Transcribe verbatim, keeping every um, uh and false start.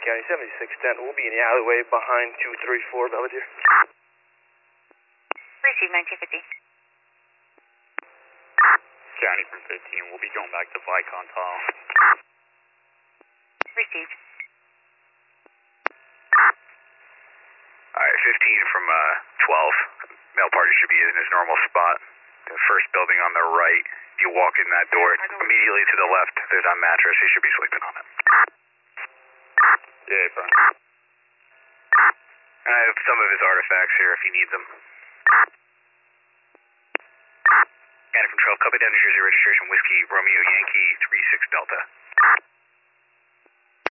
County seventy-six ten, we'll be in the alleyway behind two three four Belvedere. Receive nineteen fifty. County from fifteen, we'll be going back to Vicon Tile. Received. Alright, fifteen from uh, twelve. Male party should be in his normal spot. The first building on the right. You walk in that door, immediately to the left, there's a mattress. He should be sleeping on it. Yeah, bro. I have some of his artifacts here if he needs them. County from twelve, copy down New Jersey registration, Whiskey, Romeo, Yankee, three six Delta.